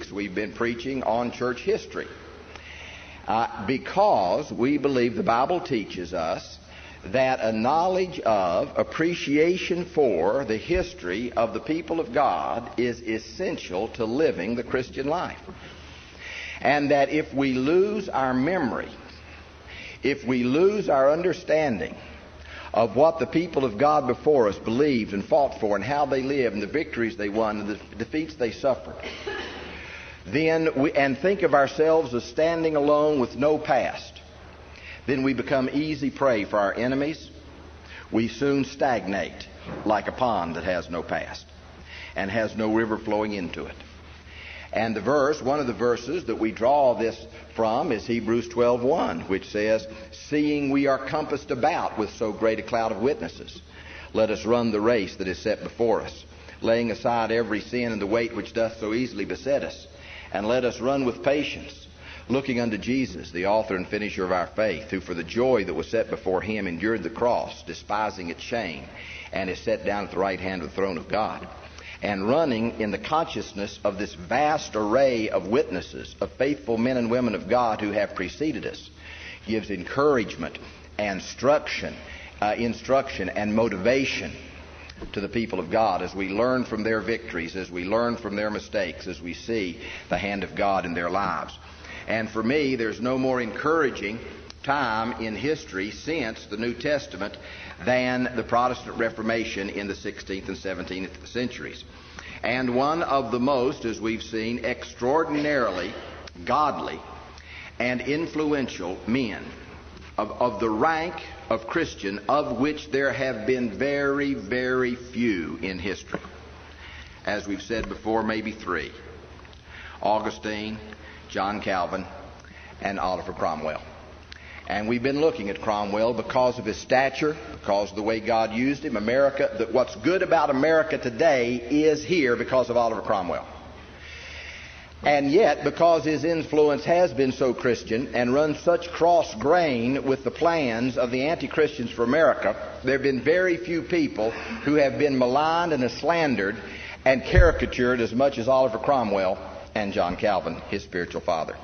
weeks we've been preaching on church history because we believe the Bible teaches us that a knowledge of, appreciation for the history of the people of God is essential to living the Christian life. And that if we lose our memory, if we lose our understanding of what the people of God before us believed and fought for and how they lived and the victories they won and the defeats they suffered, and think of ourselves as standing alone with no past, then we become easy prey for our enemies. We soon stagnate like a pond that has no past and has no river flowing into it. And one of the verses that we draw this from is Hebrews 12:1, which says, "Seeing we are compassed about with so great a cloud of witnesses, let us run the race that is set before us, laying aside every sin and the weight which doth so easily beset us, and let us run with patience, looking unto Jesus, the author and finisher of our faith, who for the joy that was set before him endured the cross, despising its shame, and is set down at the right hand of the throne of God." And running in the consciousness of this vast array of witnesses, of faithful men and women of God who have preceded us, gives encouragement and instruction and motivation to the people of God as we learn from their victories, as we learn from their mistakes, as we see the hand of God in their lives. And for me, there's no more encouraging time in history since the New Testament than the Protestant Reformation in the 16th and 17th centuries. And one of the most, as we've seen, extraordinarily godly and influential men of the rank of Christian, of which there have been very, very few in history. As we've said before, maybe three: Augustine, John Calvin, and Oliver Cromwell. And we've been looking at Cromwell because of his stature, because of the way God used him. What's good about America today is here because of Oliver Cromwell. And yet, because his influence has been so Christian and runs such cross-grain with the plans of the anti-Christians for America, there have been very few people who have been maligned and slandered and caricatured as much as Oliver Cromwell and John Calvin, his spiritual father.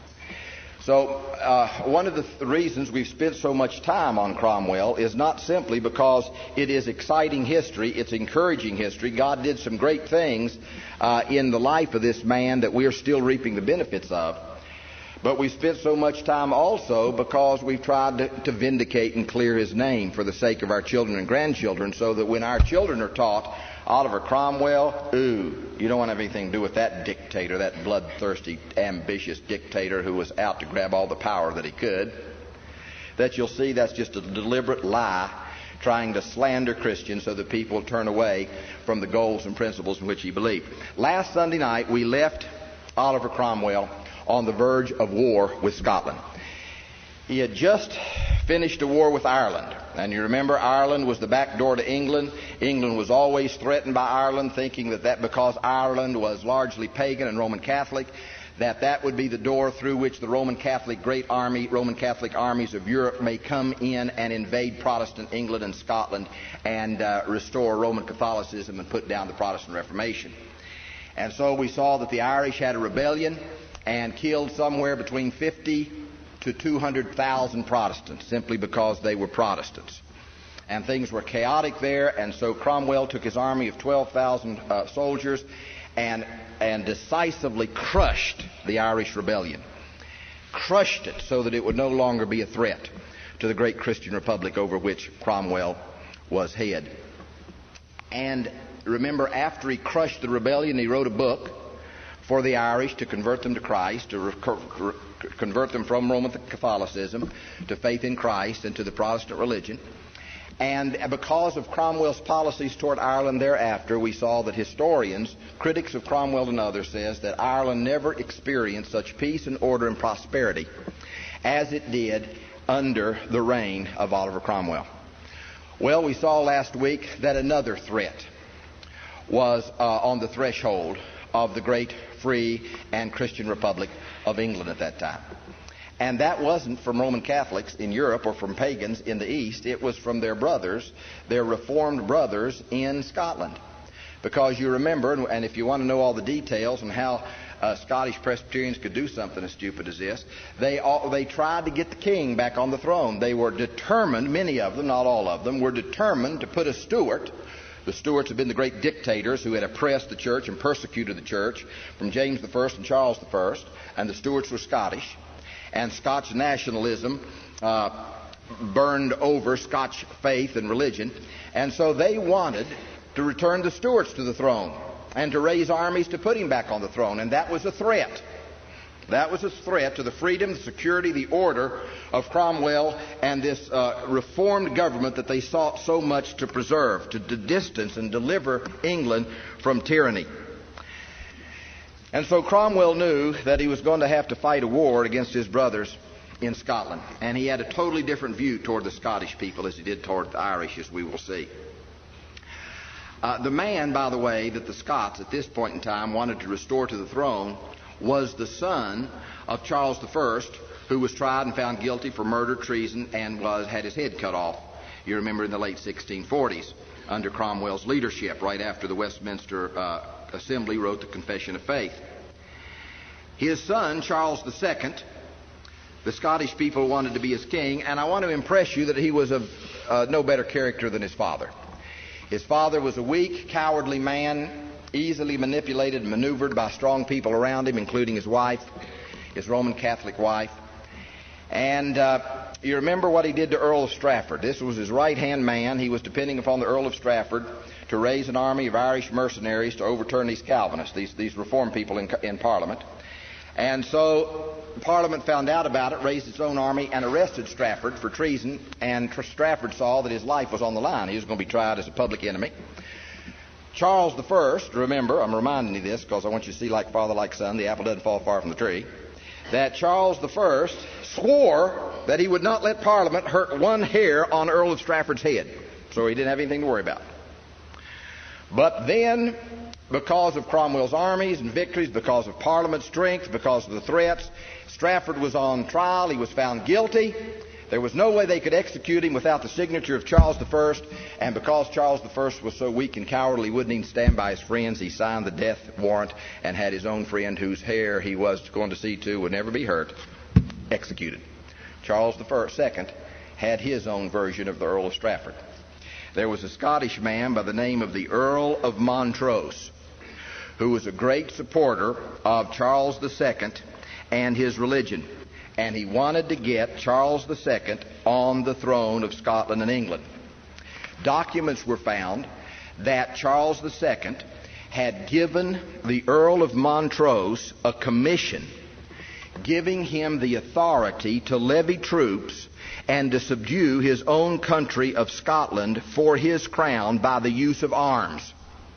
So one of the reasons we've spent so much time on Cromwell is not simply because it is exciting history, it's encouraging history. God did some great things in the life of this man that we are still reaping the benefits of. But we've spent so much time also because we've tried to vindicate and clear his name for the sake of our children and grandchildren, so that when our children are taught Oliver Cromwell, you don't want to have anything to do with that dictator, that bloodthirsty, ambitious dictator who was out to grab all the power that he could, that you'll see that's just a deliberate lie trying to slander Christians so that people turn away from the goals and principles in which he believed. Last Sunday night, we left Oliver Cromwell on the verge of war with Scotland. He had just finished a war with Ireland. And you remember, Ireland was the back door to England. England was always threatened by Ireland, thinking that because Ireland was largely pagan and Roman Catholic, that would be the door through which the Roman Catholic armies of Europe may come in and invade Protestant England and Scotland and restore Roman Catholicism and put down the Protestant Reformation. And so we saw that the Irish had a rebellion and killed somewhere between 50 to 200,000 Protestants simply because they were Protestants. And things were chaotic there, and so Cromwell took his army of 12,000 soldiers and decisively crushed the Irish rebellion. Crushed it so that it would no longer be a threat to the great Christian republic over which Cromwell was head. And remember, after he crushed the rebellion, he wrote a book for the Irish to convert them to Christ, to convert them from Roman Catholicism to faith in Christ and to the Protestant religion. And because of Cromwell's policies toward Ireland thereafter, we saw that historians, critics of Cromwell and others, says that Ireland never experienced such peace and order and prosperity as it did under the reign of Oliver Cromwell. Well, we saw last week that another threat was on the threshold of the great free and Christian Republic of England at that time. And that wasn't from Roman Catholics in Europe or from pagans in the East. It was from their brothers, their Reformed brothers in Scotland. because you remember, and if you want to know all the details on how Scottish Presbyterians could do something as stupid as this, they tried to get the king back on the throne. They were determined, many of them, not all of them, were determined to put a Stuart. The Stuarts had been the great dictators who had oppressed the church and persecuted the church from James I and Charles I, and the Stuarts were Scottish. And Scotch nationalism burned over Scotch faith and religion, and so they wanted to return the Stuarts to the throne and to raise armies to put him back on the throne, and that was a threat. That was a threat to the freedom, the security, the order of Cromwell and this reformed government that they sought so much to preserve, to distance and deliver England from tyranny. And so Cromwell knew that he was going to have to fight a war against his brothers in Scotland, and he had a totally different view toward the Scottish people as he did toward the Irish, as we will see. The man, by the way, that the Scots at this point in time wanted to restore to the throne was the son of Charles I, who was tried and found guilty for murder, treason, and had his head cut off. You remember in the late 1640s under Cromwell's leadership, right after the Westminster Assembly wrote the Confession of Faith. His son, Charles II, the Scottish people wanted to be his king, and I want to impress you that he was of no better character than his father. His father was a weak, cowardly man, easily manipulated and maneuvered by strong people around him, including his wife, his Roman Catholic wife. And you remember what he did to Earl of Strafford. This was his right-hand man. He was depending upon the Earl of Strafford to raise an army of Irish mercenaries to overturn these Calvinists, these reform people in Parliament. And so Parliament found out about it, raised its own army, and arrested Strafford for treason. And Strafford saw that his life was on the line. He was going to be tried as a public enemy. Charles I, remember, I'm reminding you this because I want you to see, like father, like son, the apple doesn't fall far from the tree, that Charles I swore that he would not let Parliament hurt one hair on Earl of Strafford's head. So he didn't have anything to worry about. But then, because of Cromwell's armies and victories, because of Parliament's strength, because of the threats, Strafford was on trial. He was found guilty. There was no way they could execute him without the signature of Charles I. And because Charles I was so weak and cowardly, he wouldn't even stand by his friends, he signed the death warrant and had his own friend, whose hair he was going to see to would never be hurt, executed. Charles II had his own version of the Earl of Strafford. There was a Scottish man by the name of the Earl of Montrose, who was a great supporter of Charles II and his religion. And he wanted to get Charles II on the throne of Scotland and England. Documents were found that Charles II had given the Earl of Montrose a commission giving him the authority to levy troops and to subdue his own country of Scotland for his crown by the use of arms.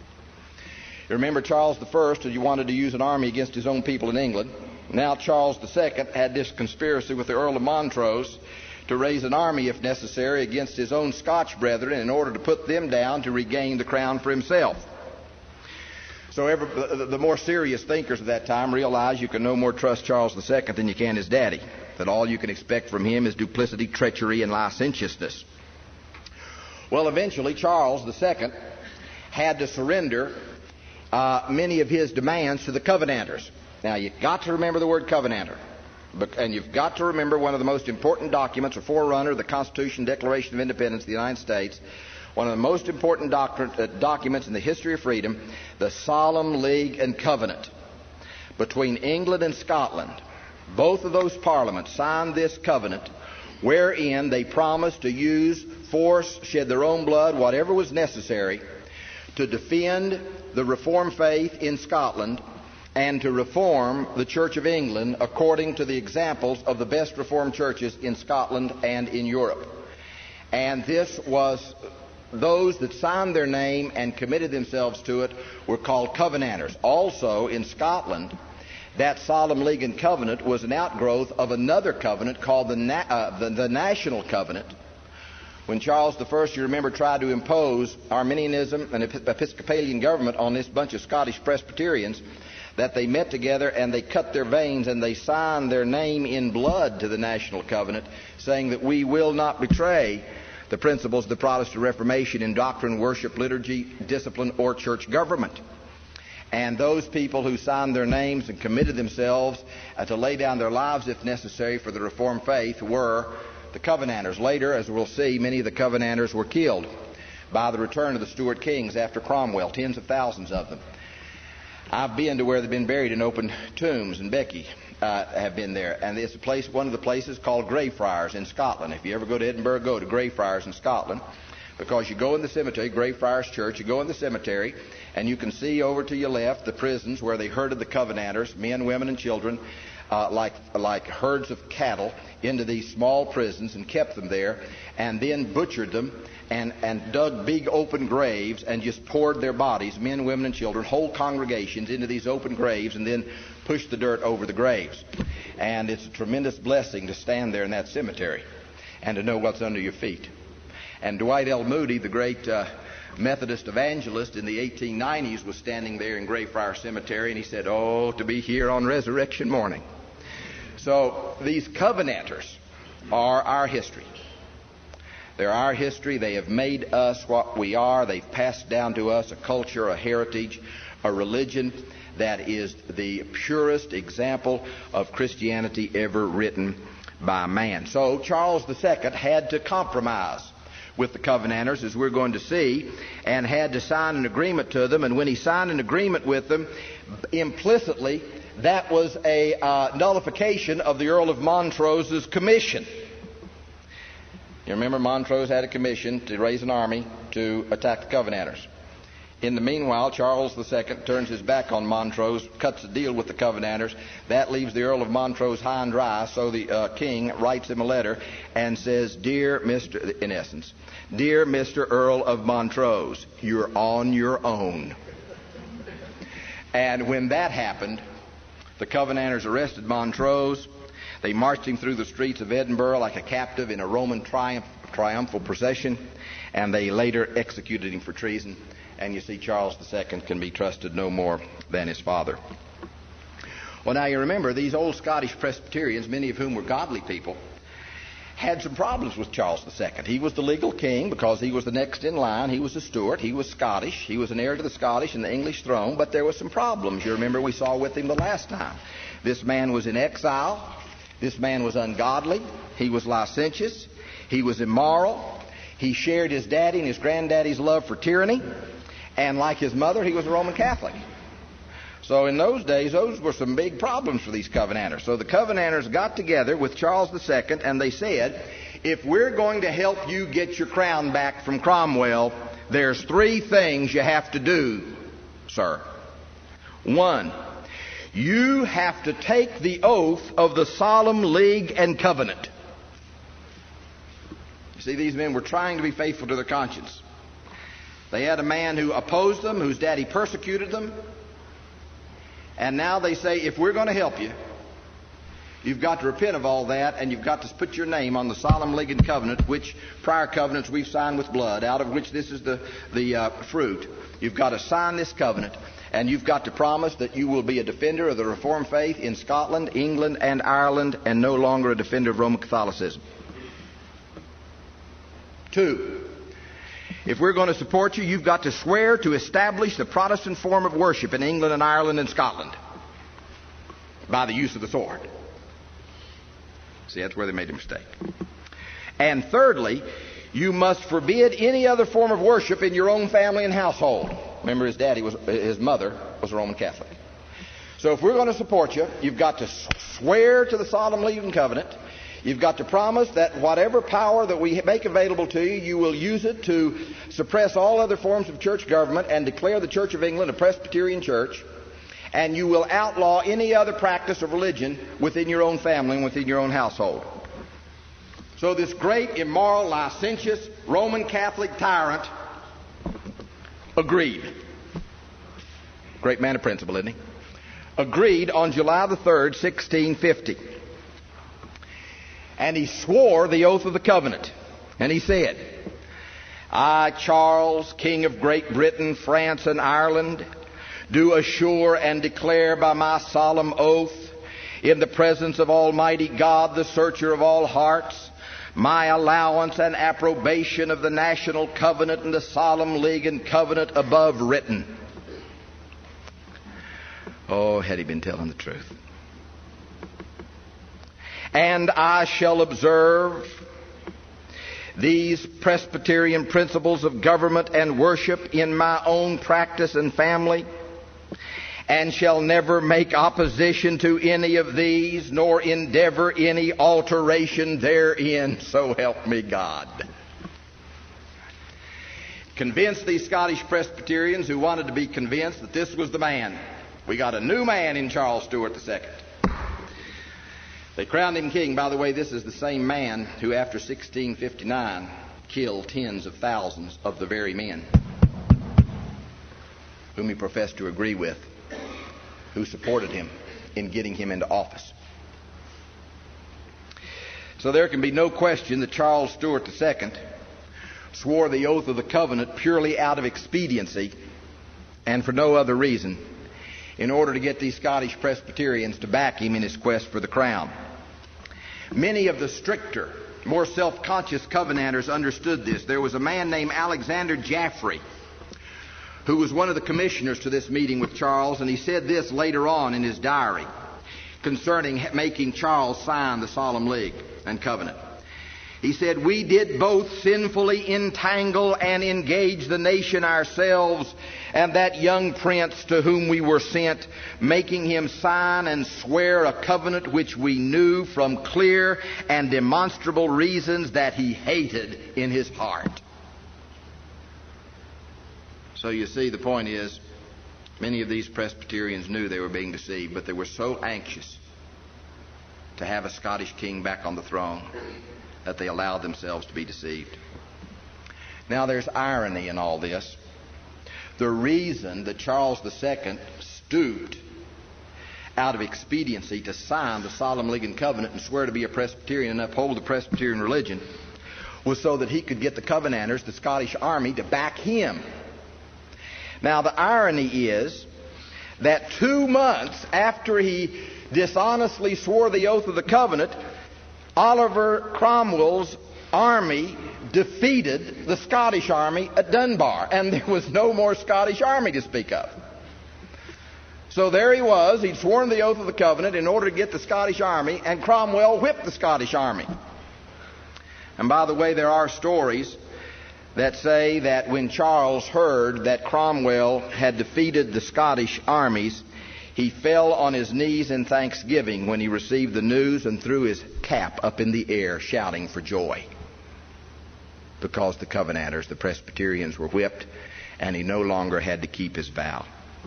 You remember Charles I, he wanted to use an army against his own people in England. Now Charles II had this conspiracy with the Earl of Montrose to raise an army, if necessary, against his own Scotch brethren in order to put them down to regain the crown for himself. So the more serious thinkers of that time realized you can no more trust Charles II than you can his daddy, that all you can expect from him is duplicity, treachery, and licentiousness. Well, eventually Charles II had to surrender many of his demands to the Covenanters. Now, you've got to remember the word Covenanter. And you've got to remember one of the most important documents, a forerunner of the Constitution, Declaration of Independence of the United States, one of the most important documents in the history of freedom, the Solemn League and Covenant between England and Scotland. Both of those parliaments signed this covenant wherein they promised to use force, shed their own blood, whatever was necessary, to defend the Reformed faith in Scotland and to reform the Church of England according to the examples of the best Reformed churches in Scotland and in Europe. And this was, those that signed their name and committed themselves to it were called Covenanters. Also in Scotland, that Solemn League and Covenant was an outgrowth of another covenant called the National Covenant. When Charles I, you remember, tried to impose Arminianism and Episcopalian government on this bunch of Scottish Presbyterians, that they met together and they cut their veins and they signed their name in blood to the National Covenant, saying that we will not betray the principles of the Protestant Reformation in doctrine, worship, liturgy, discipline, or church government. And those people who signed their names and committed themselves to lay down their lives, if necessary, for the Reformed faith were the Covenanters. Later, as we'll see, many of the Covenanters were killed by the return of the Stuart kings after Cromwell, tens of thousands of them. I've been to where they've been buried in open tombs, and Becky have been there. And it's a place, one of the places called Greyfriars in Scotland. If you ever go to Edinburgh, go to Greyfriars in Scotland, because you go in the cemetery, Greyfriars Church, you go in the cemetery, and you can see over to your left the prisons where they herded the Covenanters, men, women, and children, like herds of cattle, into these small prisons and kept them there, and then butchered them and dug big open graves and just poured their bodies, men, women, and children, whole congregations, into these open graves, and then pushed the dirt over the graves. And it's a tremendous blessing to stand there in that cemetery and to know what's under your feet. And Dwight L. Moody, the great Methodist evangelist in the 1890s, was standing there in Greyfriar Cemetery, and he said, "Oh, to be here on resurrection morning." So these Covenanters are our history. They're our history. They have made us what we are. They've passed down to us a culture, a heritage, a religion that is the purest example of Christianity ever written by man. So Charles II had to compromise with the Covenanters, as we're going to see, and had to sign an agreement to them. And when he signed an agreement with them, implicitly, that was a nullification of the Earl of Montrose's commission. You remember Montrose had a commission to raise an army to attack the Covenanters. In the meanwhile, Charles II turns his back on Montrose, cuts a deal with the Covenanters. That leaves the Earl of Montrose high and dry, so the king writes him a letter and says, "Dear Mr. in essence, dear Mr. Earl of Montrose, you're on your own." And when that happened, the Covenanters arrested Montrose. They marched him through the streets of Edinburgh like a captive in a Roman triumphal procession, and they later executed him for treason. And you see, Charles II can be trusted no more than his father. Well, now you remember, these old Scottish Presbyterians, many of whom were godly people, had some problems with Charles II. He was the legal king because he was the next in line. He was a Stuart. He was Scottish. He was an heir to the Scottish and the English throne. But there were some problems. You remember we saw with him the last time. This man was in exile. This man was ungodly. He was licentious. He was immoral. He shared his daddy and his granddaddy's love for tyranny. And like his mother, he was a Roman Catholic. So in those days, those were some big problems for these Covenanters. So the Covenanters got together with Charles II, and they said, if we're going to help you get your crown back from Cromwell, there's three things you have to do, sir. One, you have to take the oath of the Solemn League and Covenant. You see, these men were trying to be faithful to their conscience. They had a man who opposed them, whose daddy persecuted them. And now they say, if we're going to help you, you've got to repent of all that, and you've got to put your name on the Solemn League and Covenant, which prior covenants we've signed with blood, out of which this is the fruit. You've got to sign this covenant, and you've got to promise that you will be a defender of the Reformed faith in Scotland, England, and Ireland, and no longer a defender of Roman Catholicism. 2. If we're going to support you, you've got to swear to establish the Protestant form of worship in England and Ireland and Scotland by the use of the sword. See, that's where they made a mistake. And thirdly, you must forbid any other form of worship in your own family and household. Remember, his mother was a Roman Catholic. So if we're going to support you, you've got to swear to the Solemn League and Covenant. You've got to promise that whatever power that we make available to you, you will use it to suppress all other forms of church government and declare the Church of England a Presbyterian church. And you will outlaw any other practice of religion within your own family and within your own household. So this great, immoral, licentious Roman Catholic tyrant agreed. Great man of principle, isn't he? Agreed on July the 3rd, 1650. And he swore the oath of the covenant. And he said, I, Charles, King of Great Britain, France, and Ireland, do assure and declare by my solemn oath, in the presence of Almighty God, the searcher of all hearts, my allowance and approbation of the National Covenant and the Solemn League and Covenant above written. Oh, had he been telling the truth. And I shall observe these Presbyterian principles of government and worship in my own practice and family, and shall never make opposition to any of these, nor endeavor any alteration therein. So help me God. Convinced these Scottish Presbyterians who wanted to be convinced that this was the man. We got a new man in Charles Stuart II. They crowned him king. By the way, this is the same man who after 1659 killed tens of thousands of the very men whom he professed to agree with, who supported him in getting him into office. So there can be no question that Charles Stuart II swore the oath of the covenant purely out of expediency and for no other reason, in order to get these Scottish Presbyterians to back him in his quest for the crown. Many of the stricter, more self-conscious Covenanters understood this. There was a man named Alexander Jaffrey who was one of the commissioners to this meeting with Charles, and he said this later on in his diary concerning making Charles sign the Solemn League and Covenant. He said, "We did both sinfully entangle and engage the nation ourselves and that young prince to whom we were sent, making him sign and swear a covenant which we knew from clear and demonstrable reasons that he hated in his heart." So you see, the point is, many of these Presbyterians knew they were being deceived, but they were so anxious to have a Scottish king back on the throne that they allowed themselves to be deceived. Now there's irony in all this. The reason that Charles II stooped out of expediency to sign the Solemn League and Covenant and swear to be a Presbyterian and uphold the Presbyterian religion was so that he could get the Covenanters, the Scottish army, to back him. Now the irony is that 2 months after he dishonestly swore the oath of the covenant, Oliver Cromwell's army defeated the Scottish army at Dunbar, and there was no more Scottish army to speak of. So there he was, he'd sworn the oath of the covenant in order to get the Scottish army, and Cromwell whipped the Scottish army. And by the way, there are stories that say that when Charles heard that Cromwell had defeated the Scottish armies, he fell on his knees in thanksgiving when he received the news and threw his cap up in the air, shouting for joy, because the Covenanters, the Presbyterians, were whipped, and he no longer had to keep his vow.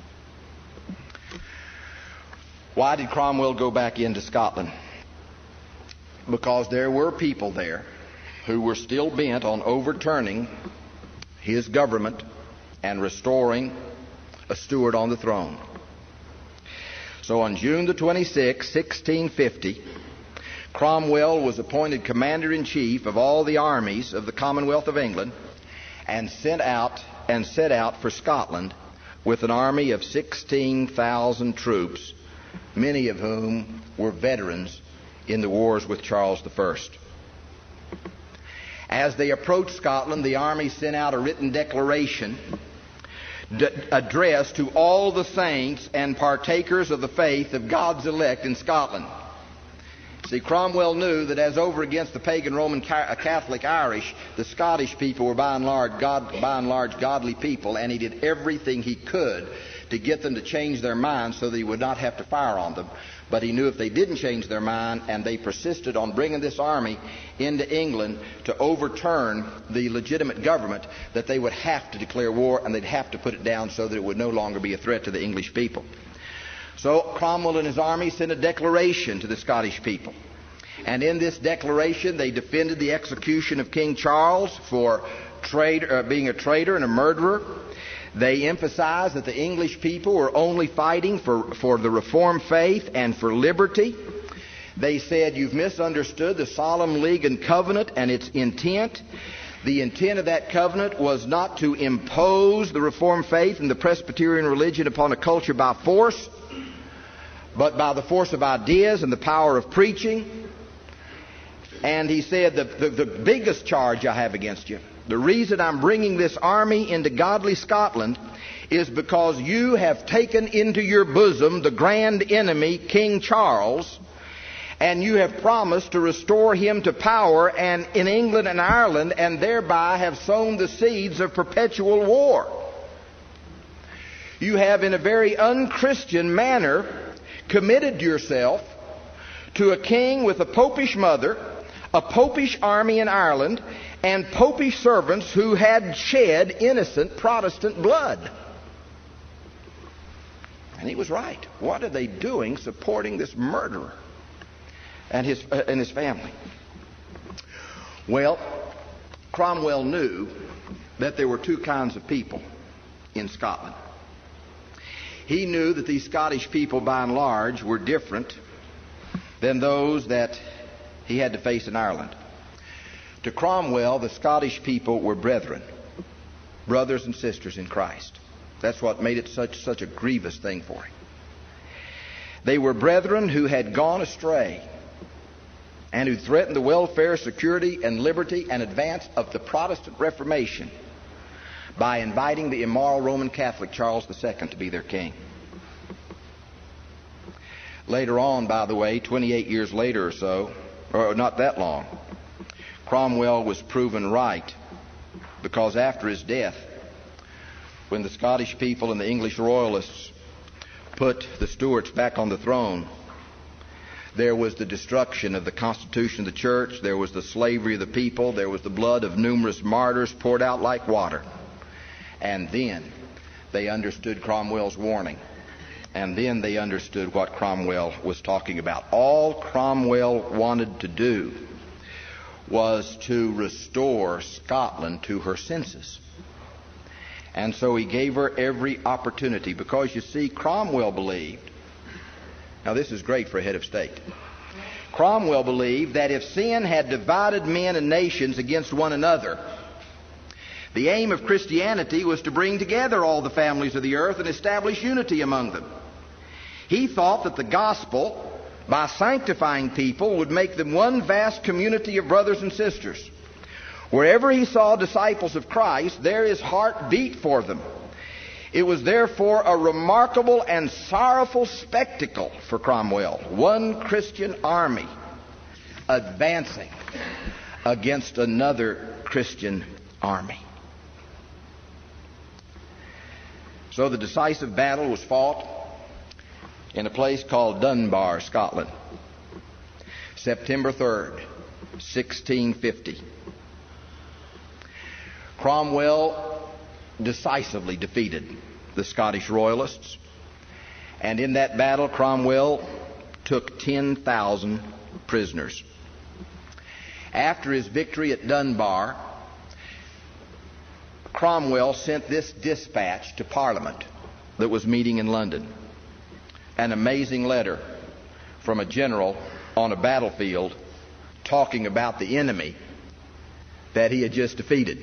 Why did Cromwell go back into Scotland? Because there were people there who were still bent on overturning his government and restoring a Stuart on the throne. So on June the 26th, 1650, Cromwell was appointed Commander-in-Chief of all the armies of the Commonwealth of England and set out for Scotland with an army of 16,000 troops, many of whom were veterans in the wars with Charles I. As they approached Scotland, the army sent out a written declaration addressed to all the saints and partakers of the faith of God's elect in Scotland. See, Cromwell knew that as over against the pagan Roman Catholic Irish, the Scottish people were by and large godly people, and he did everything he could to get them to change their minds so that he would not have to fire on them. But he knew if they didn't change their mind and they persisted on bringing this army into England to overturn the legitimate government, that they would have to declare war and they'd have to put it down so that it would no longer be a threat to the English people. So Cromwell and his army sent a declaration to the Scottish people. And in this declaration they defended the execution of King Charles for being a traitor and a murderer. They emphasized that the English people were only fighting for the Reformed faith and for liberty. They said, "You've misunderstood the Solemn League and Covenant and its intent. The intent of that covenant was not to impose the Reformed faith and the Presbyterian religion upon a culture by force, but by the force of ideas and the power of preaching. And he said, the biggest charge I have against you, the reason I'm bringing this army into godly Scotland is because you have taken into your bosom the grand enemy, King Charles, and you have promised to restore him to power and in England and Ireland, and thereby have sown the seeds of perpetual war. You have in a very unchristian manner committed yourself to a king with a popish mother, a popish army in Ireland, and popish servants who had shed innocent Protestant blood. And he was right. What are they doing supporting this murderer and his family? Well, Cromwell knew that there were two kinds of people in Scotland. He knew that these Scottish people, by and large, were different than those that he had to face in Ireland. To Cromwell, the Scottish people were brethren, brothers and sisters in Christ. That's what made it such a grievous thing for him. They were brethren who had gone astray and who threatened the welfare, security, and liberty and advance of the Protestant Reformation by inviting the immoral Roman Catholic Charles II to be their king. Later on, by the way, 28 years later or so, or not that long, Cromwell was proven right, because after his death, when the Scottish people and the English royalists put the Stuarts back on the throne, there was the destruction of the Constitution of the Church, there was the slavery of the people, there was the blood of numerous martyrs poured out like water. And then they understood Cromwell's warning. And then they understood what Cromwell was talking about. All Cromwell wanted to do was to restore Scotland to her senses. And so he gave her every opportunity, because you see, Cromwell believed, now this is great for a head of state, Cromwell believed that if sin had divided men and nations against one another, the aim of Christianity was to bring together all the families of the earth and establish unity among them. He thought that the gospel, by sanctifying people, would make them one vast community of brothers and sisters. Wherever he saw disciples of Christ, there his heart beat for them. It was therefore a remarkable and sorrowful spectacle for Cromwell. One Christian army advancing against another Christian army. So the decisive battle was fought in a place called Dunbar, Scotland, September 3rd, 1650. Cromwell decisively defeated the Scottish royalists, and in that battle Cromwell took 10,000 prisoners. After his victory at Dunbar, Cromwell sent this dispatch to Parliament that was meeting in London. An amazing letter from a general on a battlefield talking about the enemy that he had just defeated.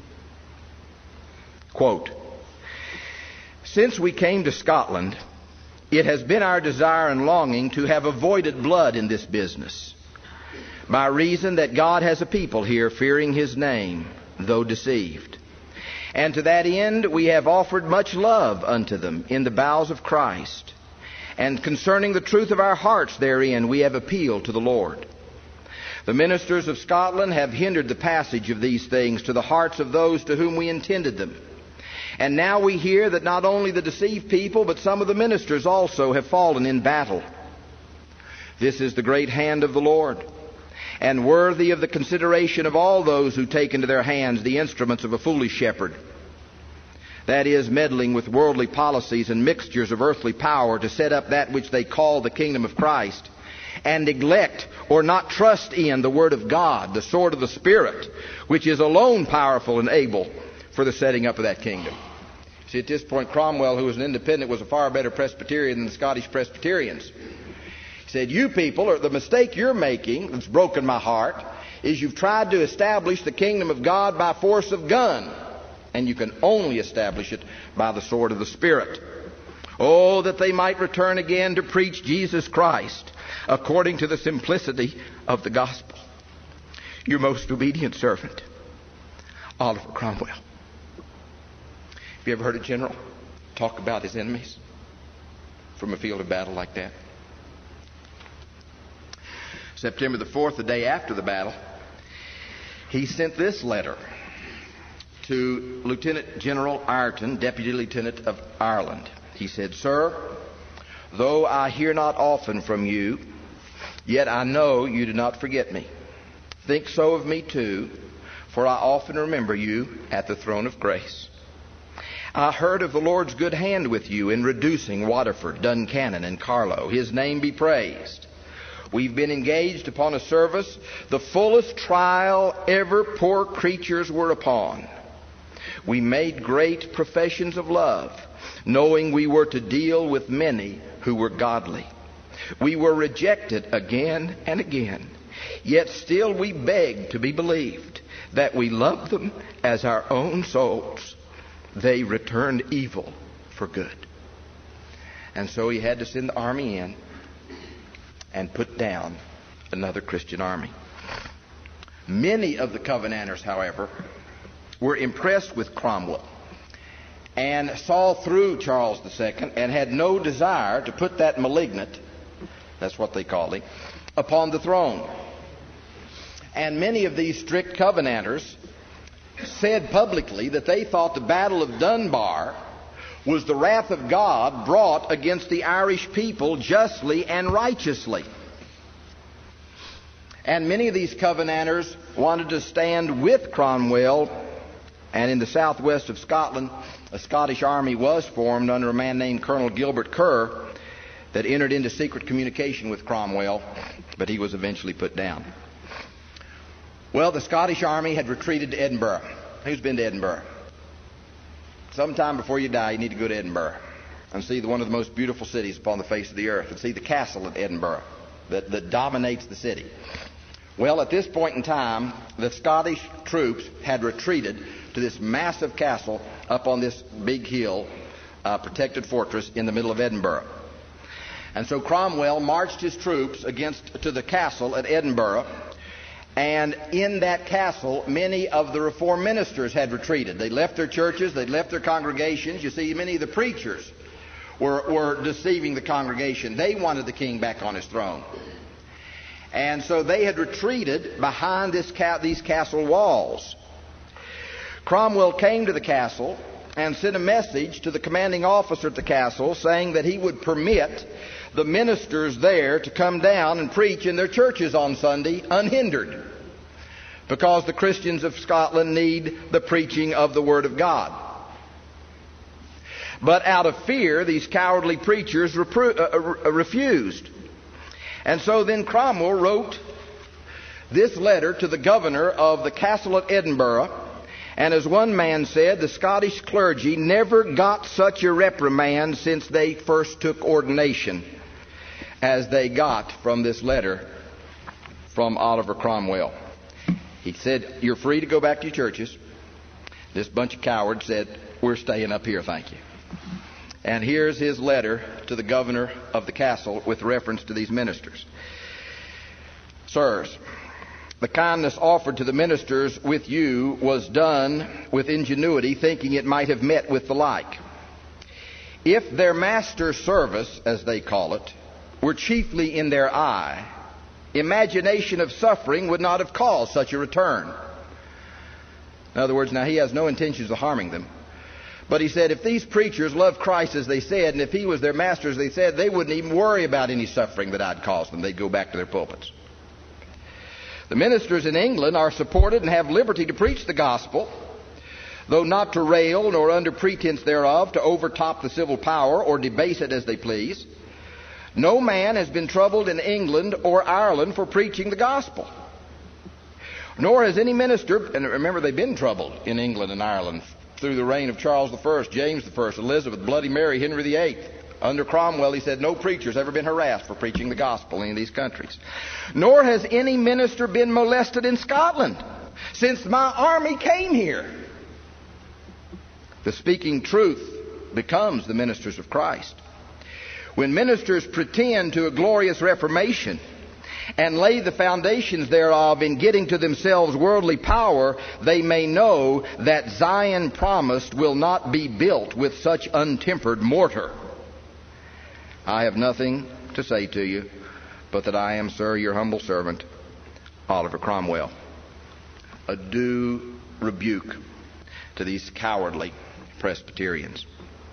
Quote, "Since we came to Scotland, it has been our desire and longing to have avoided blood in this business, by reason that God has a people here fearing his name, though deceived. And to that end we have offered much love unto them in the bowels of Christ. And concerning the truth of our hearts therein we have appealed to the Lord. The ministers of Scotland have hindered the passage of these things to the hearts of those to whom we intended them. And now we hear that not only the deceived people, but some of the ministers also have fallen in battle. This is the great hand of the Lord, and worthy of the consideration of all those who take into their hands the instruments of a foolish shepherd. That is, meddling with worldly policies and mixtures of earthly power to set up that which they call the kingdom of Christ, and neglect or not trust in the word of God, the sword of the Spirit, which is alone powerful and able for the setting up of that kingdom." See, at this point, Cromwell, who was an independent, was a far better Presbyterian than the Scottish Presbyterians. He said, "You people, or the mistake you're making that's broken my heart, is you've tried to establish the kingdom of God by force of gun. And you can only establish it by the sword of the Spirit. Oh, that they might return again to preach Jesus Christ according to the simplicity of the gospel." Your most obedient servant, Oliver Cromwell. Have you ever heard a general talk about his enemies from a field of battle like that? September the 4th, the day after the battle, he sent this letter to Lieutenant General Ireton, Deputy Lieutenant of Ireland. He said, "Sir, though I hear not often from you, yet I know you do not forget me. Think so of me too, for I often remember you at the throne of grace. I heard of the Lord's good hand with you in reducing Waterford, Duncannon, and Carlow. His name be praised. We've been engaged upon a service, the fullest trial ever poor creatures were upon. We made great professions of love, knowing we were to deal with many who were godly. We were rejected again and again, yet still we begged to be believed that we loved them as our own souls. They returned evil for good." And so he had to send the army in and put down another Christian army. Many of the Covenanters, however, were impressed with Cromwell and saw through Charles II and had no desire to put that malignant, that's what they called him, upon the throne. And many of these strict Covenanters said publicly that they thought the Battle of Dunbar was the wrath of God brought against the Irish people justly and righteously. And many of these Covenanters wanted to stand with Cromwell, and in the southwest of Scotland, a Scottish army was formed under a man named Colonel Gilbert Kerr that entered into secret communication with Cromwell, but he was eventually put down. Well, the Scottish army had retreated to Edinburgh. Who's been to Edinburgh? Sometime before you die, you need to go to Edinburgh and see one of the most beautiful cities upon the face of the earth, and see the castle at Edinburgh that dominates the city. Well, at this point in time, the Scottish troops had retreated to this massive castle up on this big hill, protected fortress in the middle of Edinburgh. And so Cromwell marched his troops to the castle at Edinburgh. And in that castle, many of the Reformed ministers had retreated. They left their churches, they'd left their congregations. You see, many of the preachers were deceiving the congregation. They wanted the king back on his throne. And so they had retreated behind these castle walls. Cromwell came to the castle and sent a message to the commanding officer at the castle saying that he would permit the ministers there to come down and preach in their churches on Sunday unhindered, because the Christians of Scotland need the preaching of the Word of God. But out of fear, these cowardly preachers refused. And so then Cromwell wrote this letter to the governor of the castle at Edinburgh. And as one man said, the Scottish clergy never got such a reprimand since they first took ordination as they got from this letter from Oliver Cromwell. He said, "You're free to go back to your churches." This bunch of cowards said, "We're staying up here, thank you." And here's his letter to the governor of the castle with reference to these ministers. "Sirs, the kindness offered to the ministers with you was done with ingenuity, thinking it might have met with the like. If their master's service, as they call it, were chiefly in their eye, imagination of suffering would not have caused such a return." In other words, now he has no intentions of harming them. But he said, if these preachers loved Christ as they said, and if he was their master as they said, they wouldn't even worry about any suffering that I'd caused them. They'd go back to their pulpits. The ministers in England are supported and have liberty to preach the gospel, though not to rail nor under pretense thereof to overtop the civil power or debase it as they please. No man has been troubled in England or Ireland for preaching the gospel. Nor has any minister, and remember they've been troubled in England and Ireland through the reign of Charles I, James I, Elizabeth, Bloody Mary, Henry VIII. Under Cromwell, he said, no preacher's ever been harassed for preaching the gospel in these countries. Nor has any minister been molested in Scotland since my army came here. The speaking truth becomes the ministers of Christ. When ministers pretend to a glorious reformation and lay the foundations thereof in getting to themselves worldly power, they may know that Zion promised will not be built with such untempered mortar. I have nothing to say to you, but that I am, sir, your humble servant, Oliver Cromwell. A due rebuke to these cowardly Presbyterians.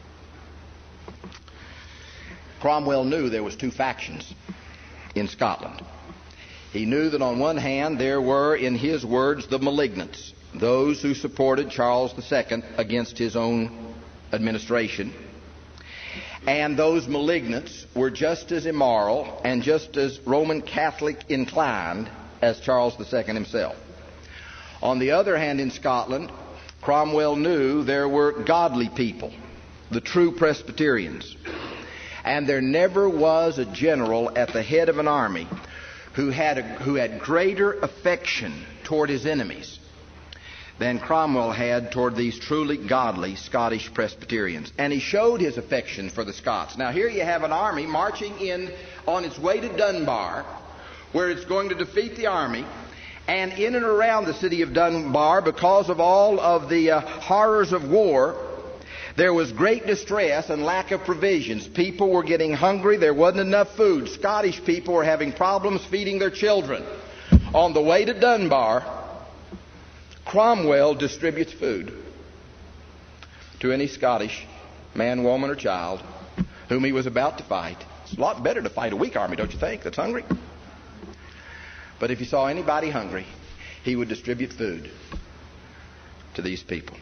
Cromwell knew there was two factions in Scotland. He knew that on one hand there were, in his words, the malignants, those who supported Charles II against his own administration. And those malignants were just as immoral and just as Roman Catholic inclined as Charles II himself. On the other hand, in Scotland, Cromwell knew there were godly people, the true Presbyterians. And there never was a general at the head of an army who had greater affection toward his enemies than Cromwell had toward these truly godly Scottish Presbyterians. And he showed his affection for the Scots. Now here you have an army marching in on its way to Dunbar, where it's going to defeat the army. And in and around the city of Dunbar, because of all of the horrors of war, there was great distress and lack of provisions. People were getting hungry. There wasn't enough food. Scottish people were having problems feeding their children. On the way to Dunbar, Cromwell distributes food to any Scottish man, woman, or child whom he was about to fight. It's a lot better to fight a weak army, don't you think, that's hungry? But if he saw anybody hungry, he would distribute food to these people.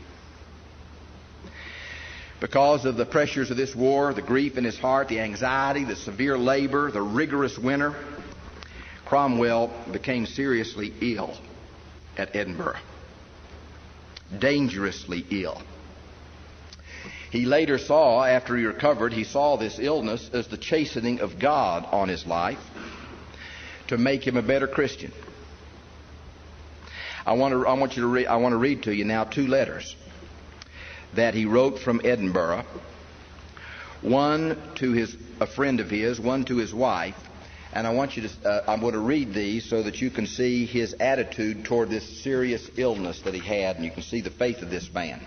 Because of the pressures of this war, the grief in his heart, the anxiety, the severe labor, the rigorous winter, Cromwell became seriously ill at Edinburgh. Dangerously ill. He later saw, after he recovered, he saw this illness as the chastening of God on his life to make him a better Christian. I want to read to you now two letters that he wrote from Edinburgh. One to a friend of his, one to his wife. And I'm going to read these so that you can see his attitude toward this serious illness that he had, and you can see the faith of this man.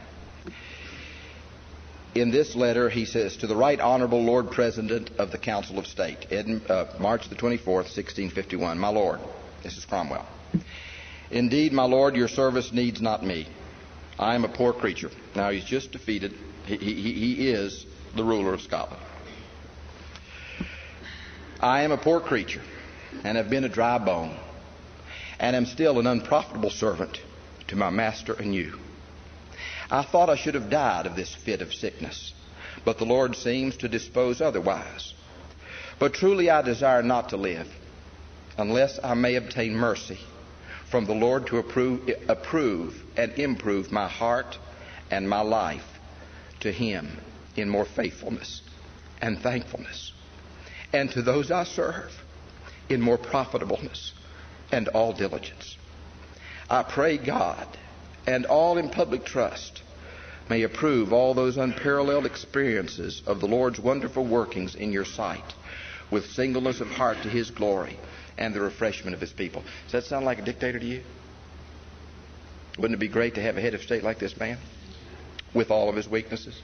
In this letter, he says, to the Right Honorable Lord President of the Council of State, March the 24th, 1651. My Lord, this is Cromwell. Indeed, my Lord, your service needs not me. I am a poor creature. Now, he's just defeated. He is the ruler of Scotland. I am a poor creature, and have been a dry bone, and am still an unprofitable servant to my master and you. I thought I should have died of this fit of sickness, but the Lord seems to dispose otherwise. But truly I desire not to live, unless I may obtain mercy from the Lord to approve and improve my heart and my life to Him in more faithfulness and thankfulness, and to those I serve in more profitableness and all diligence. I pray God, and all in public trust, may approve all those unparalleled experiences of the Lord's wonderful workings in your sight, with singleness of heart to His glory and the refreshment of His people. Does that sound like a dictator to you? Wouldn't it be great to have a head of state like this man, with all of his weaknesses?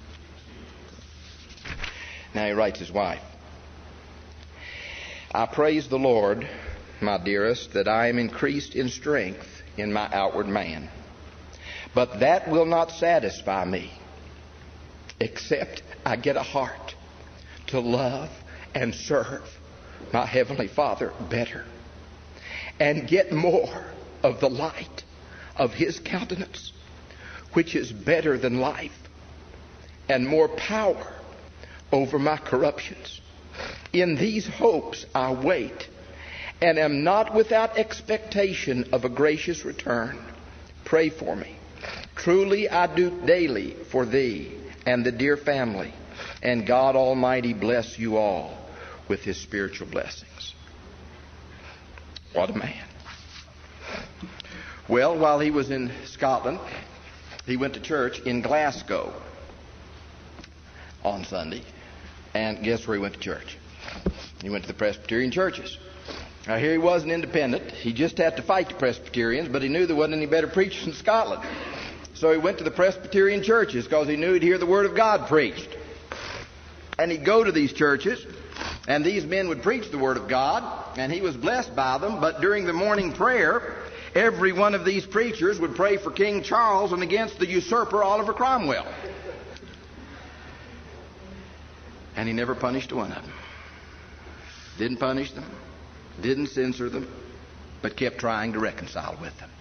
Now he writes his wife. I praise the Lord, my dearest, that I am increased in strength in my outward man. But that will not satisfy me, except I get a heart to love and serve my Heavenly Father better, and get more of the light of His countenance, which is better than life, and more power over my corruptions. In these hopes I wait, and am not without expectation of a gracious return. Pray for me. Truly I do daily for thee and the dear family, and God Almighty bless you all with His spiritual blessings. What a man. Well, while he was in Scotland, he went to church in Glasgow on Sunday. And guess where he went to church? He went to the Presbyterian churches. Now, here he was an independent. He just had to fight the Presbyterians, but he knew there wasn't any better preachers in Scotland. So he went to the Presbyterian churches because he knew he'd hear the Word of God preached. And he'd go to these churches, and these men would preach the Word of God, and he was blessed by them. But during the morning prayer, every one of these preachers would pray for King Charles and against the usurper Oliver Cromwell. And he never punished one of them. Didn't punish them, didn't censor them, but kept trying to reconcile with them.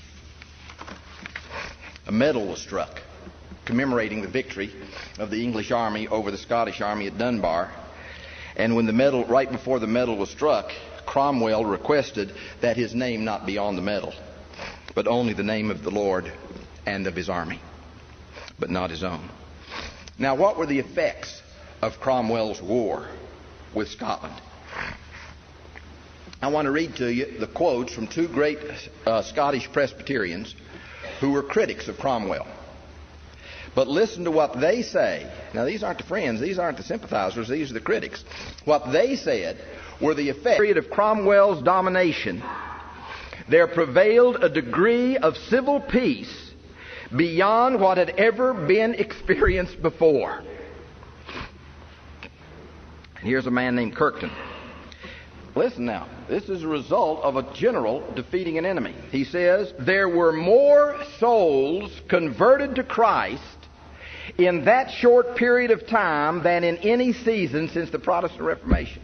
A medal was struck commemorating the victory of the English army over the Scottish army at Dunbar. And when the medal, right before the medal was struck, Cromwell requested that his name not be on the medal, but only the name of the Lord and of his army, but not his own. Now, what were the effects of Cromwell's war with Scotland? I want to read to you the quotes from two great Scottish Presbyterians who were critics of Cromwell. But listen to what they say. Now, these aren't the friends, these aren't the sympathizers, these are the critics. What they said were the effect of Cromwell's domination. There prevailed a degree of civil peace beyond what had ever been experienced before. And here's a man named Kirkton. Listen now, this is a result of a general defeating an enemy. He says, there were more souls converted to Christ in that short period of time than in any season since the Protestant Reformation.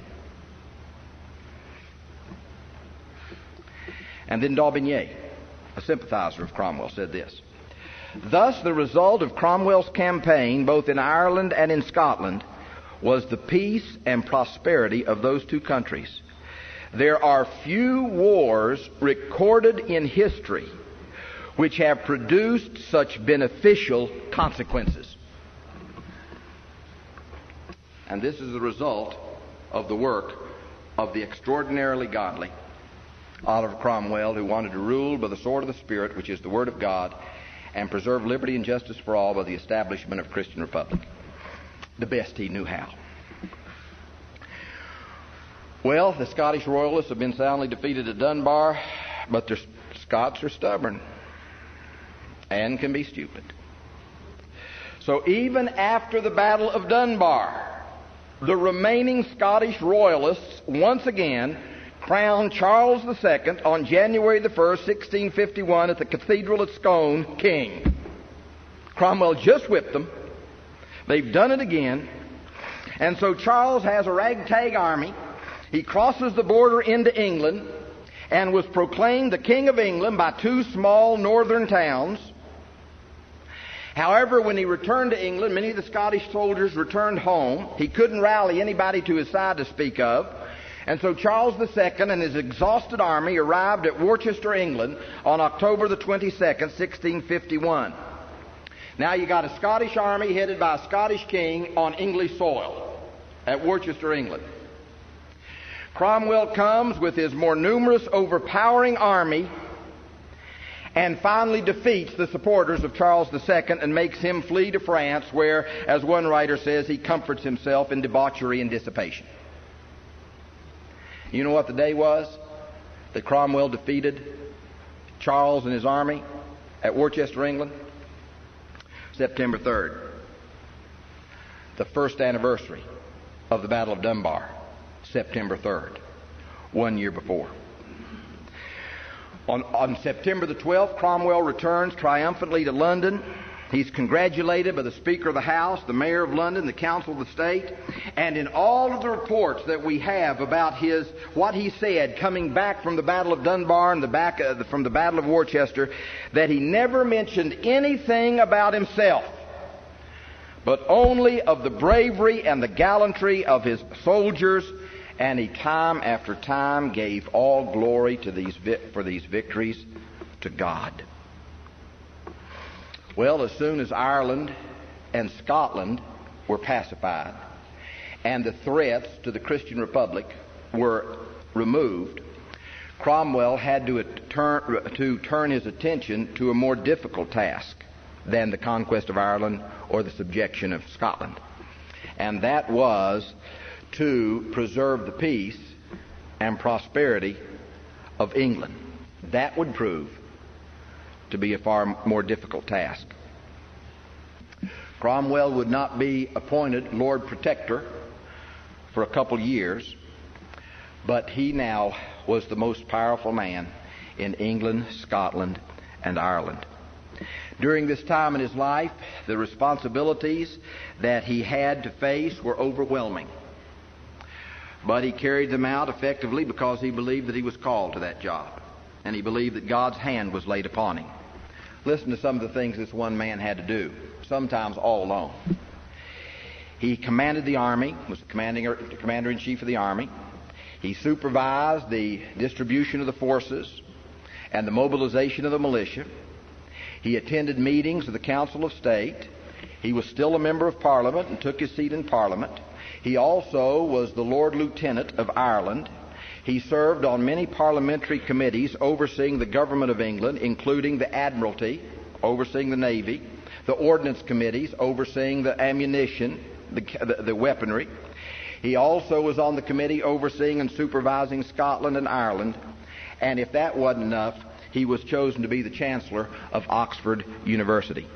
And then Daubigny, a sympathizer of Cromwell, said this: thus the result of Cromwell's campaign, both in Ireland and in Scotland, was the peace and prosperity of those two countries. There are few wars recorded in history which have produced such beneficial consequences. And this is the result of the work of the extraordinarily godly Oliver Cromwell, who wanted to rule by the sword of the Spirit, which is the Word of God, and preserve liberty and justice for all by the establishment of a Christian republic. The best he knew how. Well, the Scottish Royalists have been soundly defeated at Dunbar, but the Scots are stubborn and can be stupid. So even after the Battle of Dunbar, the remaining Scottish Royalists once again crowned Charles II on January the 1st, 1651 at the cathedral at Scone, king. Cromwell just whipped them. They've done it again. And so Charles has a ragtag army. He crosses the border into England and was proclaimed the King of England by two small northern towns. However, when he returned to England, many of the Scottish soldiers returned home. He couldn't rally anybody to his side to speak of. And so Charles II and his exhausted army arrived at Worcester, England on October the 22nd, 1651. Now you got a Scottish army headed by a Scottish king on English soil at Worcester, England. Cromwell comes with his more numerous, overpowering army and finally defeats the supporters of Charles II and makes him flee to France, where, as one writer says, he comforts himself in debauchery and dissipation. You know what the day was that Cromwell defeated Charles and his army at Worcester, England? September 3rd, the first anniversary of the Battle of Dunbar. September 3rd, 1 year before. On September the 12th, Cromwell returns triumphantly to London. He's congratulated by the Speaker of the House, the Mayor of London, the Council of the State, and in all of the reports that we have about what he said coming back from the Battle of Dunbar and from the Battle of Worcester, that he never mentioned anything about himself, but only of the bravery and the gallantry of his soldiers. And he time after time gave all glory for these victories to God. Well, as soon as Ireland and Scotland were pacified and the threats to the Christian Republic were removed, Cromwell had to turn his attention to a more difficult task than the conquest of Ireland or the subjection of Scotland. And that was to preserve the peace and prosperity of England. That would prove to be a far more difficult task. Cromwell would not be appointed Lord Protector for a couple years, but he now was the most powerful man in England, Scotland, and Ireland. During this time in his life, the responsibilities that he had to face were overwhelming. But he carried them out effectively because he believed that he was called to that job, and he believed that God's hand was laid upon him. Listen to some of the things this one man had to do, sometimes all alone. He commanded the army, was the commander-in-chief of the army. He supervised the distribution of the forces and the mobilization of the militia. He attended meetings of the Council of State. He was still a member of Parliament and took his seat in Parliament. He also was the Lord Lieutenant of Ireland. He served on many parliamentary committees overseeing the government of England, including the Admiralty, overseeing the Navy, the Ordnance Committees, overseeing the ammunition, the weaponry. He also was on the committee overseeing and supervising Scotland and Ireland. And if that wasn't enough, he was chosen to be the Chancellor of Oxford University.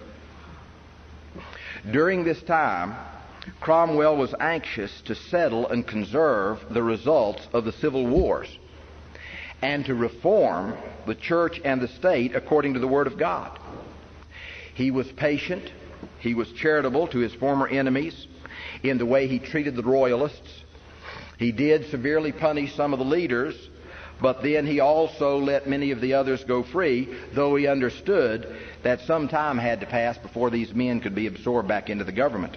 During this time, Cromwell was anxious to settle and conserve the results of the civil wars and to reform the church and the state according to the Word of God. He was patient. He was charitable to his former enemies in the way he treated the royalists. He did severely punish some of the leaders, but then he also let many of the others go free, though he understood that some time had to pass before these men could be absorbed back into the government.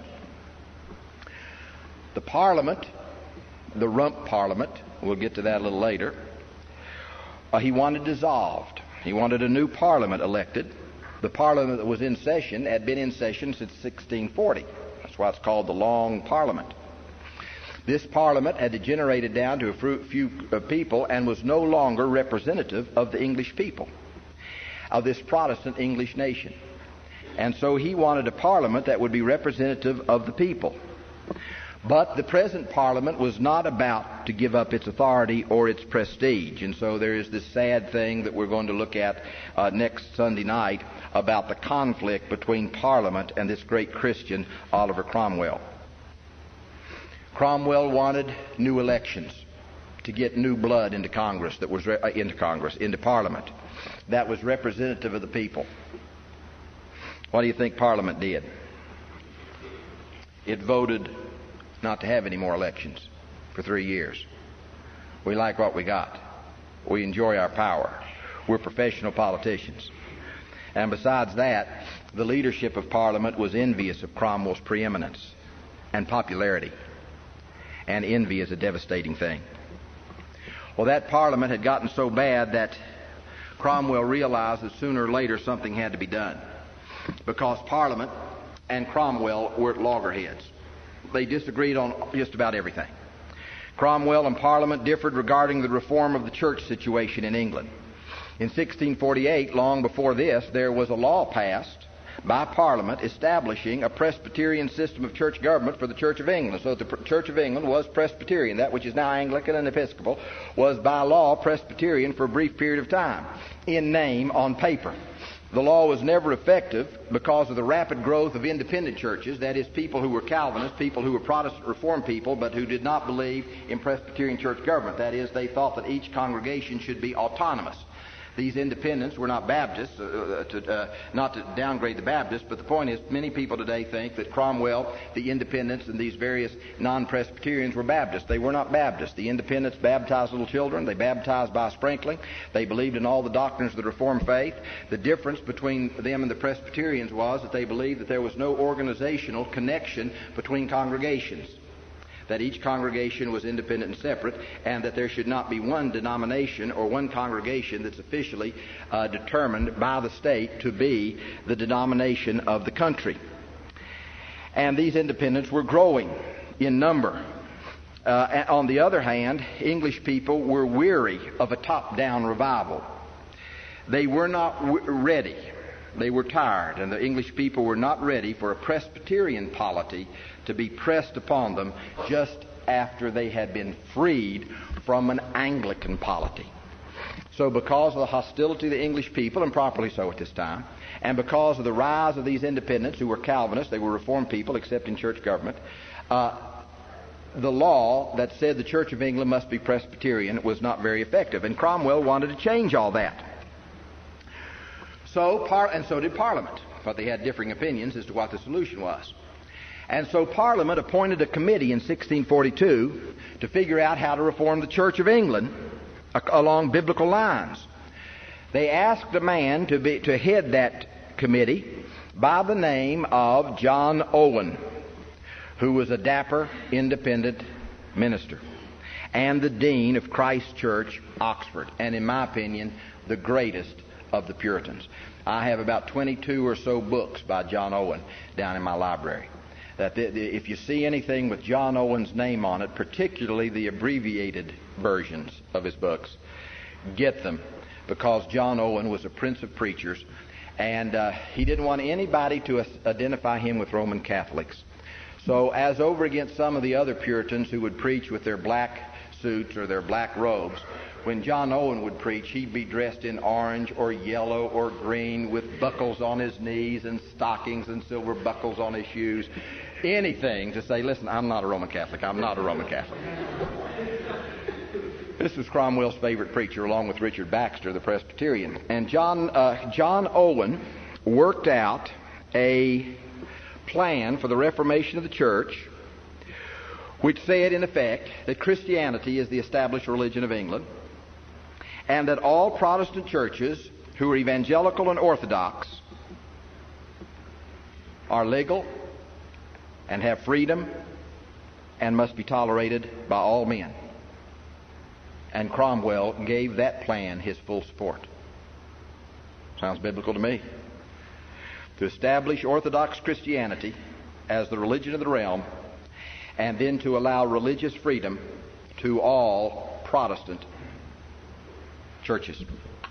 The Parliament, the Rump Parliament, we'll get to that a little later, he wanted dissolved. He wanted a new Parliament elected. The Parliament that was in session had been in session since 1640. That's why it's called the Long Parliament. This Parliament had degenerated down to a few people and was no longer representative of the English people, of this Protestant English nation. And so he wanted a Parliament that would be representative of the people. But the present Parliament was not about to give up its authority or its prestige. And so there is this sad thing that we're going to look at next Sunday night about the conflict between Parliament and this great Christian, Oliver Cromwell. Cromwell wanted new elections to get new blood into Congress, into Parliament, that was representative of the people. What do you think Parliament did? It voted not to have any more elections for 3 years. We like what we got. We enjoy our power. We're professional politicians. And besides that, the leadership of Parliament was envious of Cromwell's preeminence and popularity. And envy is a devastating thing. Well, that Parliament had gotten so bad that Cromwell realized that sooner or later something had to be done, because Parliament and Cromwell were at loggerheads. They disagreed on just about everything. Cromwell and Parliament differed regarding the reform of the church situation in England. In 1648, long before this, there was a law passed by Parliament establishing a Presbyterian system of church government for the Church of England. So the Church of England was Presbyterian. That which is now Anglican and Episcopal was by law Presbyterian for a brief period of time, in name, on paper. The law was never effective because of the rapid growth of independent churches, that is, people who were Calvinists, people who were Protestant Reformed people, but who did not believe in Presbyterian church government. That is, they thought that each congregation should be autonomous. These independents were not Baptists, not to downgrade the Baptists, but the point is many people today think that Cromwell, the independents, and these various non-Presbyterians were Baptists. They were not Baptists. The independents baptized little children. They baptized by sprinkling. They believed in all the doctrines of the Reformed faith. The difference between them and the Presbyterians was that they believed that there was no organizational connection between congregations, that each congregation was independent and separate, and that there should not be one denomination or one congregation that's officially determined by the state to be the denomination of the country. And these independents were growing in number. On the other hand, English people were weary of a top-down revival. They were not ready. They were tired, and the English people were not ready for a Presbyterian polity to be pressed upon them just after they had been freed from an Anglican polity. So because of the hostility of the English people, and properly so at this time, and because of the rise of these independents who were Calvinists, they were Reformed people accepting church government, the law that said the Church of England must be Presbyterian was not very effective, and Cromwell wanted to change all that. And so did Parliament, but they had differing opinions as to what the solution was. And so Parliament appointed a committee in 1642 to figure out how to reform the Church of England along biblical lines. They asked a man to head that committee by the name of John Owen, who was a dapper, independent minister and the dean of Christ Church, Oxford, and in my opinion, the greatest of the Puritans. I have about 22 or so books by John Owen down in my library. If you see anything with John Owen's name on it, particularly the abbreviated versions of his books, get them, because John Owen was a prince of preachers, and he didn't want anybody to identify him with Roman Catholics. So as over against some of the other Puritans who would preach with their black suits or their black robes, when John Owen would preach, he'd be dressed in orange or yellow or green with buckles on his knees and stockings and silver buckles on his shoes. Anything to say, listen, I'm not a Roman Catholic. I'm not a Roman Catholic. This was Cromwell's favorite preacher, along with Richard Baxter, the Presbyterian. And John Owen worked out a plan for the reformation of the church, which said, in effect, that Christianity is the established religion of England, and that all Protestant churches who are evangelical and orthodox are legal and have freedom and must be tolerated by all men. And Cromwell gave that plan his full support. Sounds biblical to me. To establish Orthodox Christianity as the religion of the realm, and then to allow religious freedom to all Protestant churches.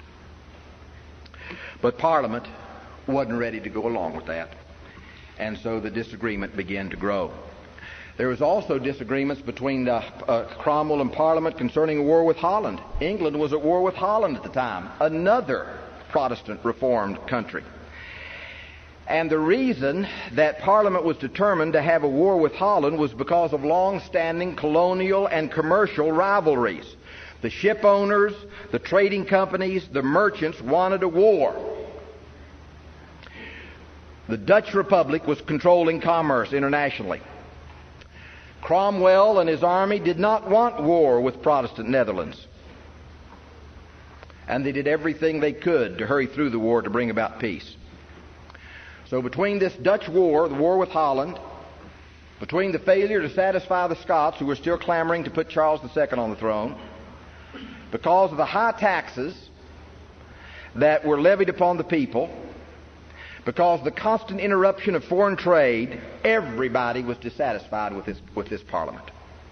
But Parliament wasn't ready to go along with that, and so the disagreement began to grow. There was also disagreements between Cromwell and Parliament concerning a war with Holland. England was at war with Holland at the time, another Protestant Reformed country. And the reason that Parliament was determined to have a war with Holland was because of long-standing colonial and commercial rivalries. The ship owners, the trading companies, the merchants wanted a war. The Dutch Republic was controlling commerce internationally. Cromwell and his army did not want war with Protestant Netherlands. And they did everything they could to hurry through the war to bring about peace. So between this Dutch war, the war with Holland, between the failure to satisfy the Scots, who were still clamoring to put Charles II on the throne, because of the high taxes that were levied upon the people, because of the constant interruption of foreign trade, everybody was dissatisfied with this Parliament.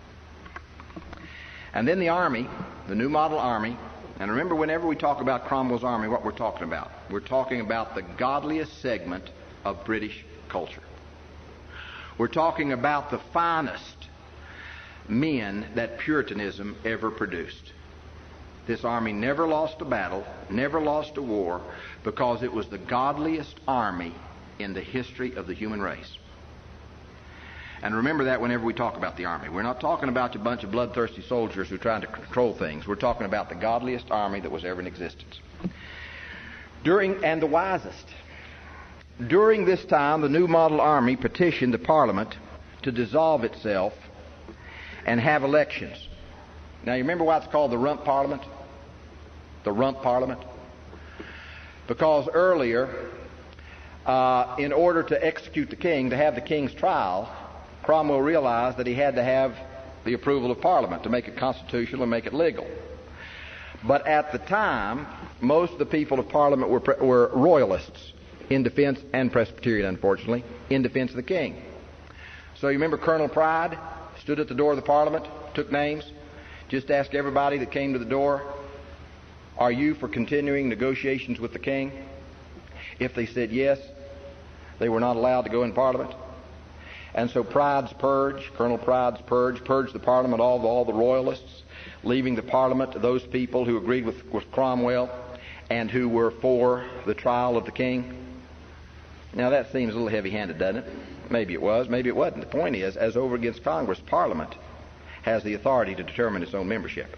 And then the army, the New Model Army, and remember, whenever we talk about Cromwell's army, what we're talking about? We're talking about the godliest segment of British culture. We're talking about the finest men that Puritanism ever produced. This army never lost a battle, never lost a war, because it was the godliest army in the history of the human race. And remember that whenever we talk about the army. We're not talking about a bunch of bloodthirsty soldiers who are trying to control things. We're talking about the godliest army that was ever in existence. And the wisest. During this time, the New Model Army petitioned the Parliament to dissolve itself and have elections. Now, you remember why it's called the Rump Parliament? The Rump Parliament? Because earlier, in order to execute the king, to have the king's trial, Cromwell realized that he had to have the approval of Parliament to make it constitutional and make it legal. But at the time, most of the people of Parliament were royalists, in defense, and Presbyterian, unfortunately, in defense of the king. So you remember Colonel Pride stood at the door of the Parliament, took names, just asked everybody that came to the door, "Are you for continuing negotiations with the king?" If they said yes, they were not allowed to go in Parliament. And so Pride's purge, Colonel Pride's purged the Parliament of all the royalists, leaving the Parliament to those people who agreed with Cromwell and who were for the trial of the king. Now that seems a little heavy-handed, doesn't it? Maybe it was, maybe it wasn't. The point is, as over against Congress, Parliament has the authority to determine its own membership.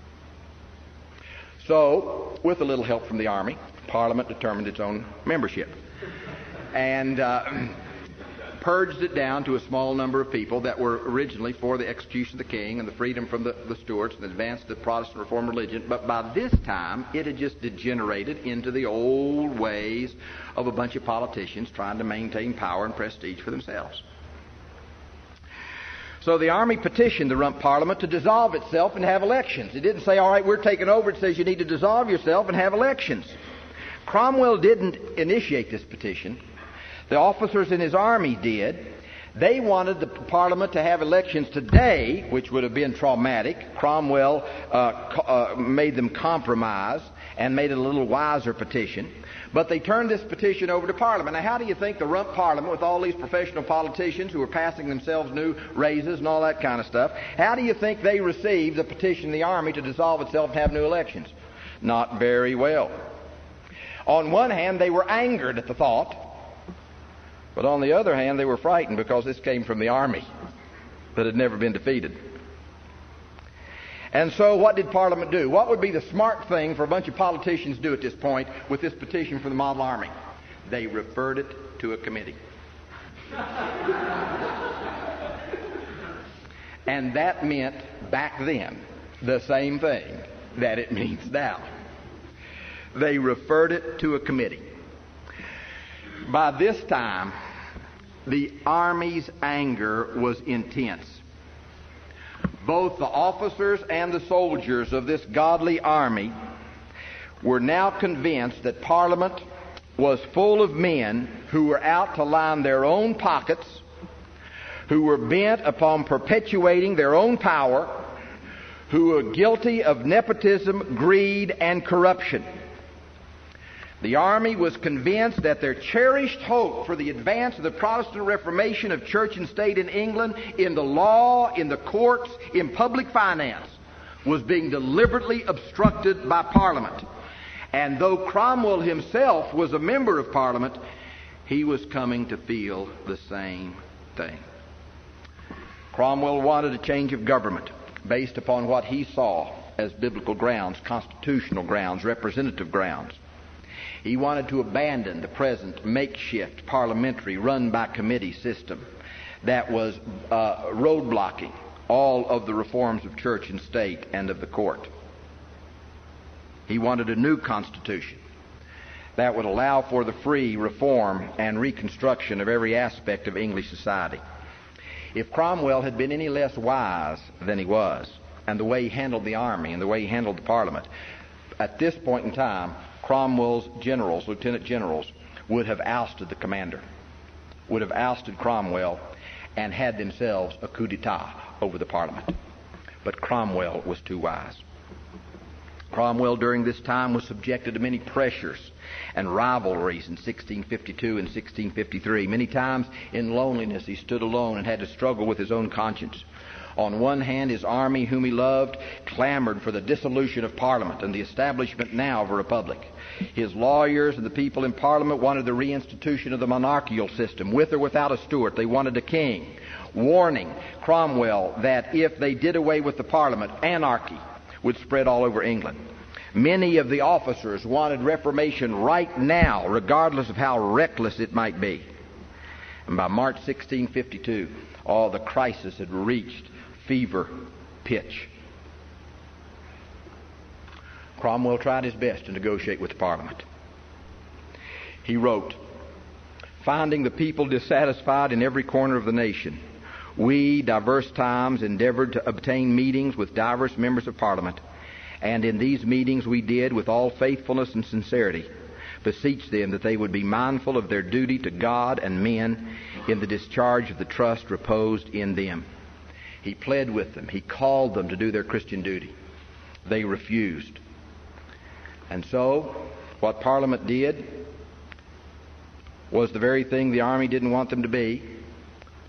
So, with a little help from the army, Parliament determined its own membership and purged it down to a small number of people that were originally for the execution of the king and the freedom from the Stuarts and the advance of the Protestant Reformed religion. But by this time, it had just degenerated into the old ways of a bunch of politicians trying to maintain power and prestige for themselves. So the army petitioned the Rump Parliament to dissolve itself and have elections. It didn't say, all right, we're taking over. It says you need to dissolve yourself and have elections. Cromwell didn't initiate this petition. The officers in his army did. They wanted the Parliament to have elections today, which would have been traumatic. Cromwell made them compromise and made it a little wiser petition. But they turned this petition over to Parliament. Now, how do you think the Rump Parliament, with all these professional politicians who were passing themselves new raises and all that kind of stuff, how do you think they received the petition of the army to dissolve itself and have new elections? Not very well. On one hand, they were angered at the thought, but on the other hand, they were frightened because this came from the army that had never been defeated. And so what did Parliament do? What would be the smart thing for a bunch of politicians to do at this point with this petition from the model army? They referred it to a committee. And that meant back then the same thing that it means now. They referred it to a committee. By this time, the army's anger was intense. Both the officers and the soldiers of this godly army were now convinced that Parliament was full of men who were out to line their own pockets, who were bent upon perpetuating their own power, who were guilty of nepotism, greed, and corruption. The army was convinced that their cherished hope for the advance of the Protestant Reformation of church and state in England, in the law, in the courts, in public finance, was being deliberately obstructed by Parliament. And though Cromwell himself was a member of Parliament, he was coming to feel the same thing. Cromwell wanted a change of government based upon what he saw as biblical grounds, constitutional grounds, representative grounds. He wanted to abandon the present makeshift parliamentary run-by-committee system that was roadblocking all of the reforms of church and state and of the court. He wanted a new constitution that would allow for the free reform and reconstruction of every aspect of English society. If Cromwell had been any less wise than he was, and the way he handled the army and the way he handled the Parliament, at this point in time, Cromwell's generals, lieutenant generals, would have ousted the commander, would have ousted Cromwell, and had themselves a coup d'etat over the Parliament. But Cromwell was too wise. Cromwell during this time was subjected to many pressures and rivalries in 1652 and 1653. Many times in loneliness he stood alone and had to struggle with his own conscience. On one hand, his army, whom he loved, clamored for the dissolution of Parliament and the establishment now of a republic. His lawyers and the people in Parliament wanted the reinstitution of the monarchical system, with or without a Stuart. They wanted a king, warning Cromwell that if they did away with the Parliament, anarchy would spread all over England. Many of the officers wanted reformation right now, regardless of how reckless it might be. And by March 1652, the crisis had reached fever pitch. Cromwell tried his best to negotiate with the Parliament. He wrote, "Finding the people dissatisfied in every corner of the nation, we divers times endeavored to obtain meetings with divers members of Parliament, and in these meetings we did, with all faithfulness and sincerity, beseech them that they would be mindful of their duty to God and men in the discharge of the trust reposed in them." He pled with them. He called them to do their Christian duty. They refused. And so, what Parliament did was the very thing the army didn't want them to be,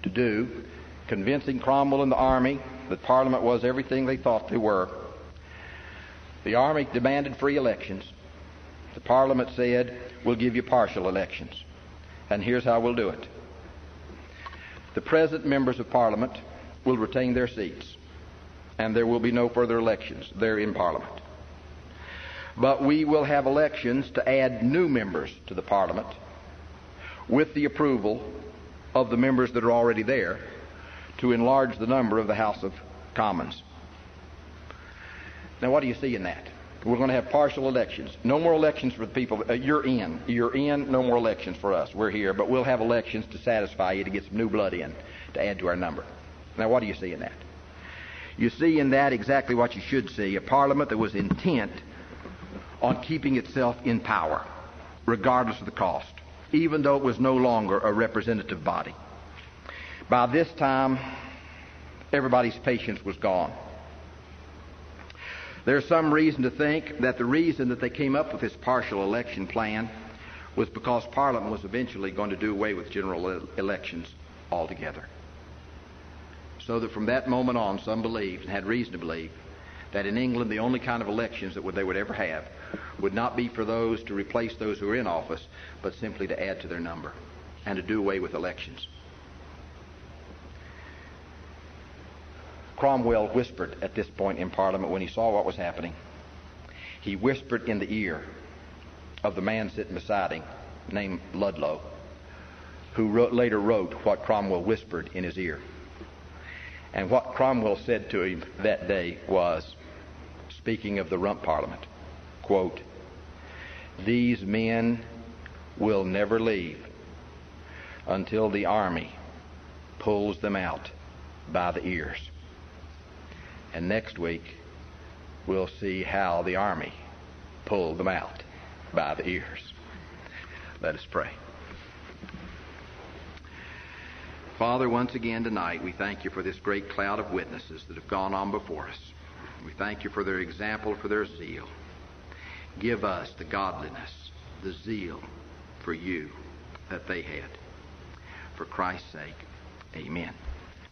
to do, convincing Cromwell and the army that Parliament was everything they thought they were. The army demanded free elections. The Parliament said, we'll give you partial elections, and here's how we'll do it. The present members of Parliament will retain their seats, and there will be no further elections. They're in Parliament. But we will have elections to add new members to the Parliament with the approval of the members that are already there to enlarge the number of the House of Commons. Now, what do you see in that? We're going to have partial elections. No more elections for the people. You're in. No more elections for us. We're here. But we'll have elections to satisfy you, to get some new blood in, to add to our number. Now, what do you see in that? You see in that exactly what you should see, a Parliament that was intent on keeping itself in power, regardless of the cost, even though it was no longer a representative body. By this time, everybody's patience was gone. There's some reason to think that the reason that they came up with this partial election plan was because Parliament was eventually going to do away with general elections altogether. So that from that moment on, some believed, and had reason to believe, that in England the only kind of elections that they would ever have would not be for those to replace those who are in office, but simply to add to their number and to do away with elections. Cromwell whispered at this point in Parliament when he saw what was happening. He whispered in the ear of the man sitting beside him, named Ludlow, who later wrote what Cromwell whispered in his ear. And what Cromwell said to him that day was, speaking of the Rump Parliament, quote, "These men will never leave until the army pulls them out by the ears. And next week, we'll see how the army pulled them out by the ears." Let us pray. Father, once again tonight, we thank you for this great cloud of witnesses that have gone on before us. We thank you for their example, for their zeal. Give us the godliness, the zeal for you that they had. For Christ's sake, amen.